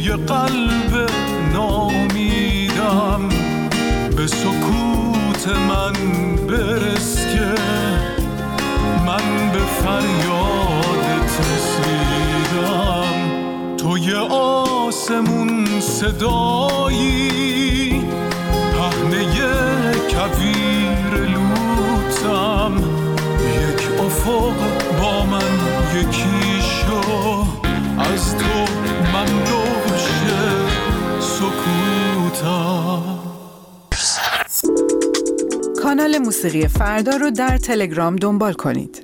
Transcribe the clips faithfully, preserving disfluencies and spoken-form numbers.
قلب نامیدم به سکوت من برس که من به فریادت رسیدم. توی آسمون صدایی پهنه کویر لوتم، یک افق با من یکی شو، از تو من دوشه سکوتم. کانال موسیقی فردا رو در تلگرام دنبال کنید.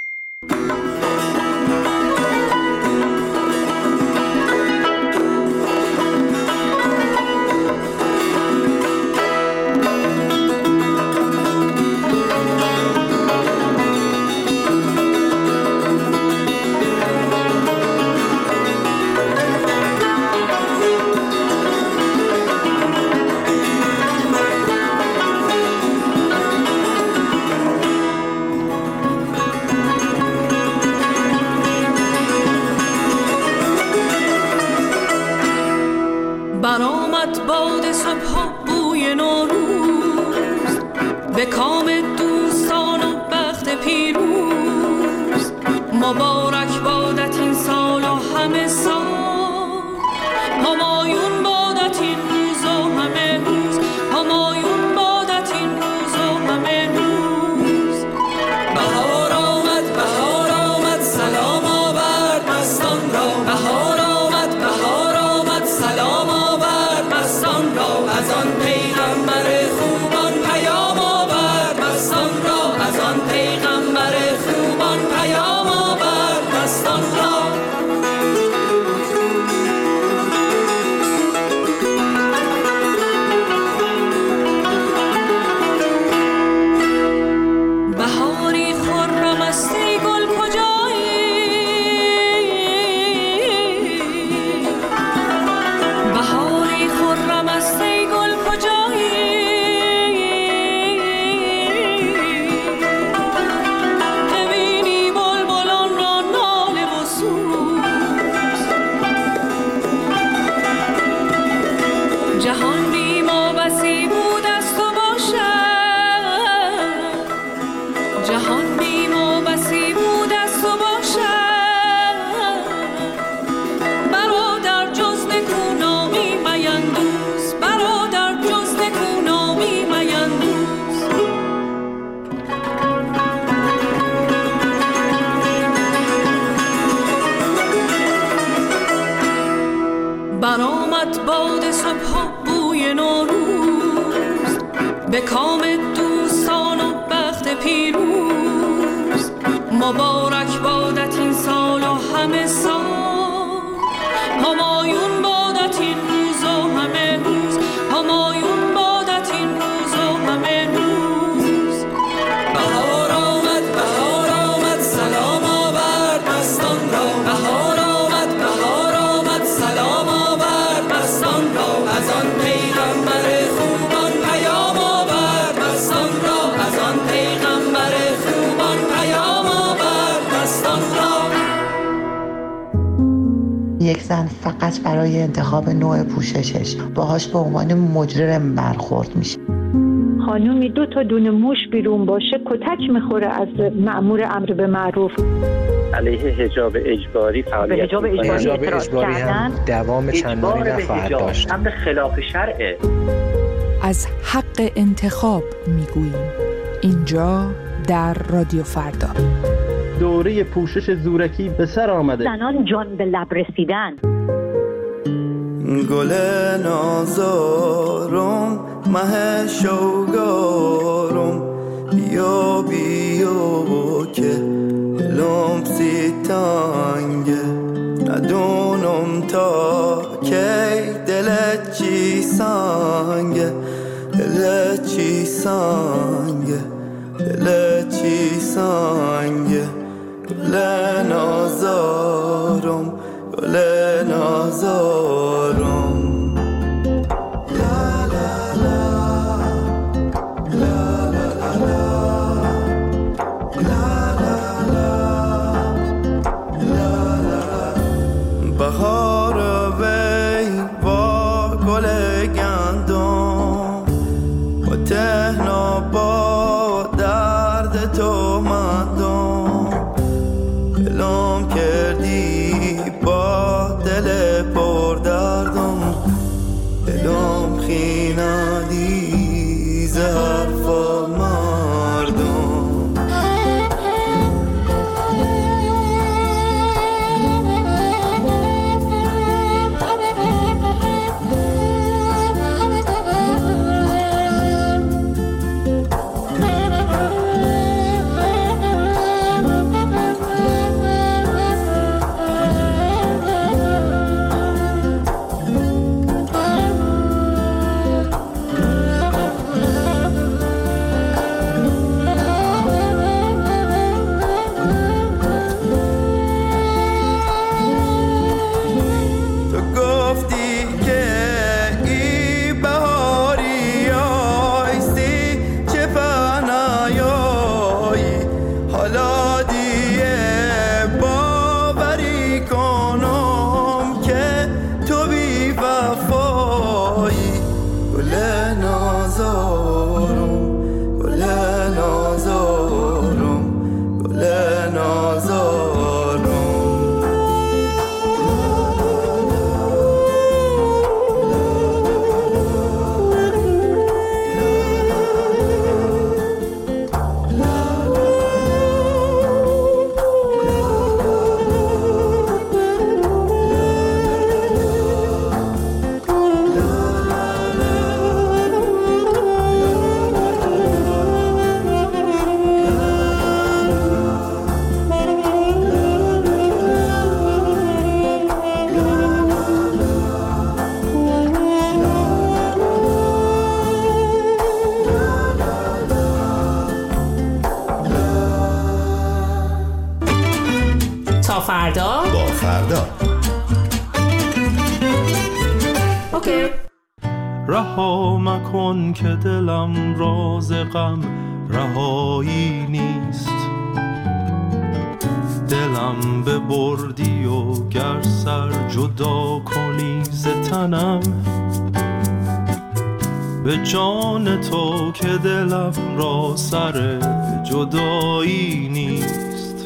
برآمد باد صبح بوی نوروز، به کام دوستان و بخت پیروز. مبارک بادت این سال و همه سال، همایون بادت این روز و همه روز، همایون بادت این روز و همه روز. بهار آمد بهار آمد سلام آورد مستان را، بهار آمد بهار آمد سلام آورد مستان را. از آن پیغمبر خوبان پیام آورد مستان را، از آن پیغمبر خوبان پیام آورد مستان را. بهاری خرم است ای گل کجایی، بهاری خرم است ای گل کجایی. ببینی بلبلان را ناله و سوز، جهان بی ما بسی بود از تو باشد، جهان بی ما بسی بود از تو باشد. برادر جز نکونامی میندوز، برادر جز نکونامی میندوز. برآمد باد صبح بوی نوروز، به کام دوستان و بخت پیروز. مبارک بادت این سال و همه سال، همایون بادت این روز و همه روز، همایون بادت این روز و همه روز. بهار آمد بهار آمد سلام آورد مستان را، بهار آمد بهار آمد سلام آورد مستان را. از آن پیغمبر خوبان پیام آورد مستان را، از آن پیغمبر خوبان پیام آورد مستان را. یک زن فقط برای انتخاب نوع پوششش باهاش به عنوان مجرم برخورد میشه. خانومی دو تا دونه موش بیرون باشه کتک میخوره از مأمور امر به معروف. علیه حجاب اجباری فعالیت حجاب اجباری, حجاب اجباری هم دوام چندانی نخواهد داشت. امر خلاف شرعه. از حق انتخاب میگوییم اینجا در رادیو فردا. دوره پوشش زورکی به سر آمده. زنان جان به لب رسیدن. گل نازارم مه شوگارم بیا بیا که لمسی تانگه ندونم تا کی دلت چی سانگه دلت چی سانگه دلت چی سانگه گل نازارم گل نازارم بهار وی اعلام کردی با دل پر دردم، اعلام خیندی زرفا مردم. فردا با فردا. اوکی. رها مکن که دلم راز غم رهایی نیست، دلم ببردی و گر سر جدا کنی ز تنم، به جان تو که دلم را سر جدایی نیست.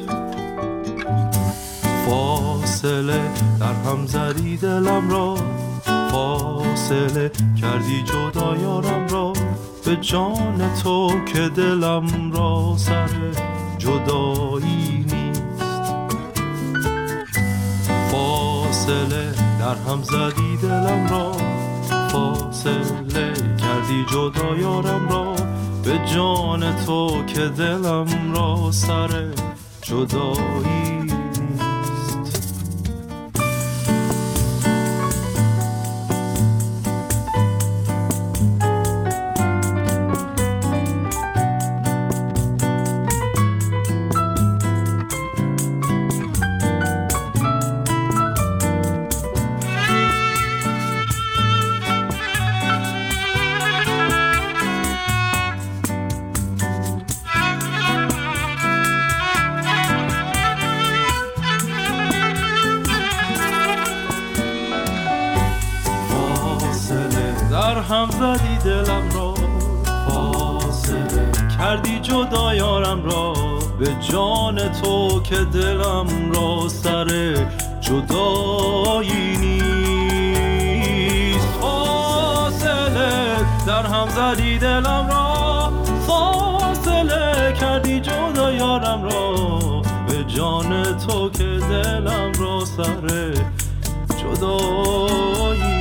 فاصله در هم زدی دلم را، فاصله کردی جدا یارم را، به جان تو که دلم را سر جدایی نیست. فاصله در هم زدی دلم را، فاصله کردی جدا یارم را، به جان تو که دلم را سر جدایی نیست. هم زدی دلم را، فاصله کردی جدا یارم را، به جان تو که دلم را سر جدایی نیست. فاصله در هم زدی دلم را، فاصله کردی جدا یارم را، به جان تو که دلم را سر جدایی.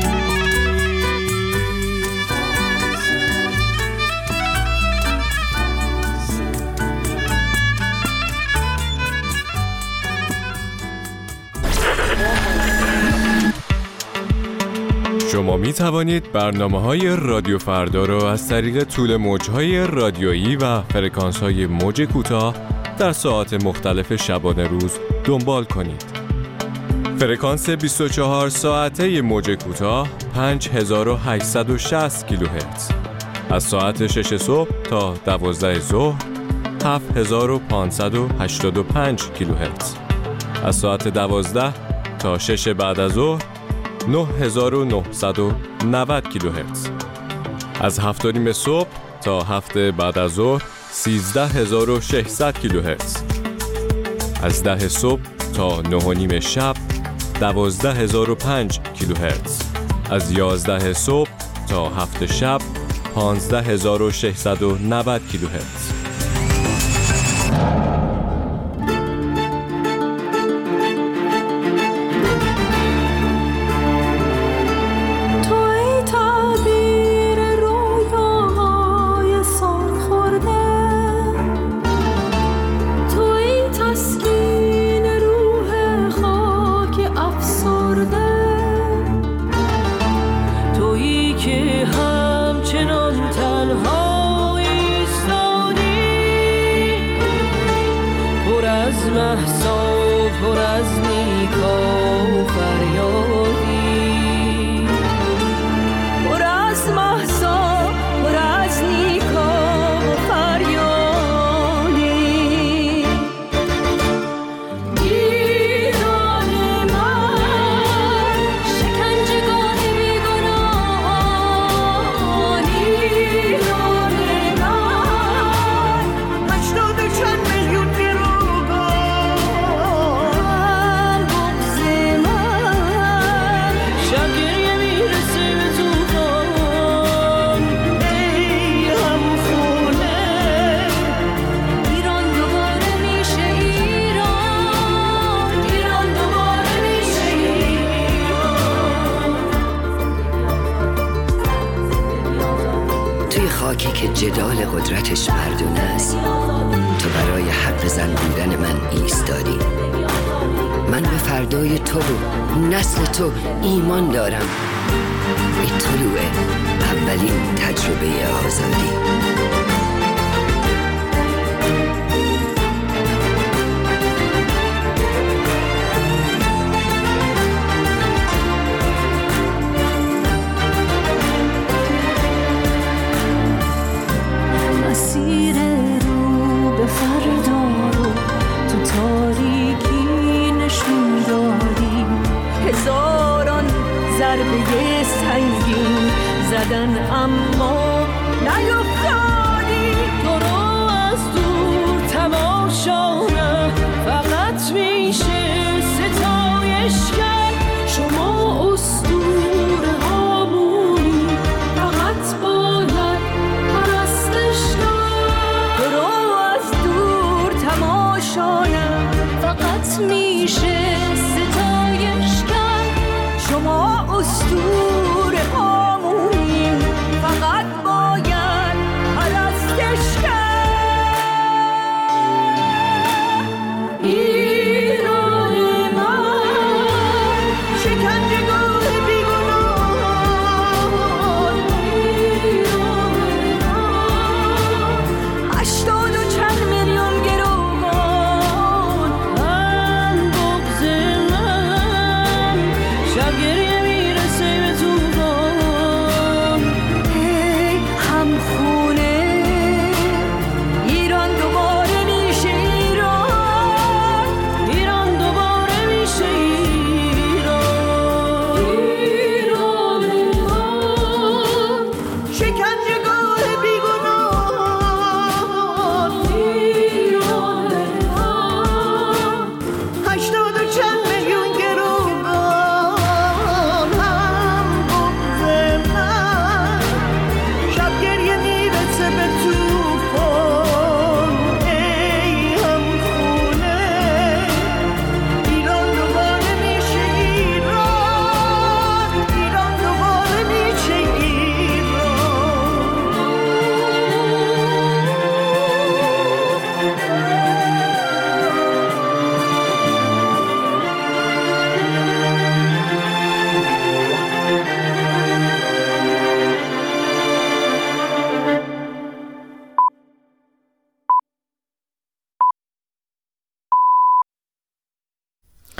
شما می توانید برنامه‌های رادیو فردا را از طریق طول موج‌های رادیویی و فرکانس‌های موج کوتاه در ساعات مختلف شبانه روز دنبال کنید. فرکانس بیست و چهار ساعته موج کوتاه پنج هزار و هشتصد و شصت کیلوهرتز، از ساعت شش صبح تا دوازده ظهر هفت هزار و پانصد و هشتاد و پنج کیلوهرتز، از ساعت دوازده تا شش بعد از ظهر نه هزار و نهصد و نود کیلوهرتز، از هفت و نیم صبح تا هفت بعد از ظهر سیزده هزار و ششصد کیلوهرتز، از ده صبح تا نه و نیم شب دوازده هزار و پنج کیلوهرتز، از یازده صبح تا هفت شب پانزده هزار و ششصد و نود کیلوهرتز. خاکی که جدال قدرتش مردونه است، تو برای حق زن بودن من ایستادی. من به فردای تو و نسل تو ایمان دارم. ای طلوع اولین تجربه آزادی. مسیر رو به فردا رو تو تاریکی نشون دادی. هزاران ضربه سنگین زدن اما نیفتادی. تو رو از دور تماشا نه فقط میشه ستایش کرد. شما اسطوره هامونی فقط باید پرستش کرد. تو رو از دور تماشا نه فقط میشه ستایش کرد. شما اسطوره هامونی فقط باید پرستش کرد. ایران من شکنجهگاه بیگناهان. ایران من هشتاد و چند میلیون گروگان. من بغض من شب گریه میرسه به طوفان. ای همخونه ایران دوباره میشه ایران. ایران دوباره میشه ایران. ایران من شکنجهگاه بیگناهان. ایران من هشتاد